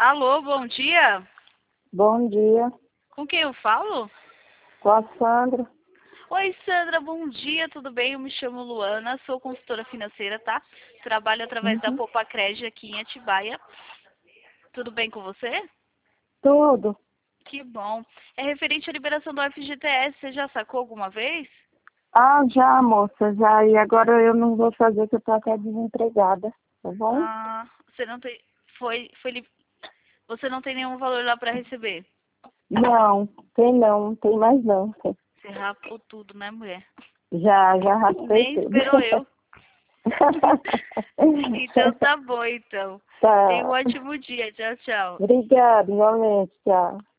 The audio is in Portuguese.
Alô, bom dia. Bom dia, Com quem eu falo? com a Sandra. Oi, Sandra, bom dia, tudo bem? Eu me chamo Luana, sou consultora financeira, tá? Trabalho através da Uhum. Popacred aqui em Atibaia. Tudo bem com você? Tudo. Que bom. É referente à liberação do FGTS, você já sacou alguma vez? Ah, já, moça, já. E agora eu não vou fazer, que eu tô até desempregada, tá bom? Ah, você não tem. Você não tem nenhum valor lá para receber. Não tem mais não. Você rapou tudo, né, mulher? Já raspei Nem tudo. esperou eu. Então tá bom, então. Tenha um Tá. ótimo dia. Tchau, tchau. Obrigada, igualmente, tchau.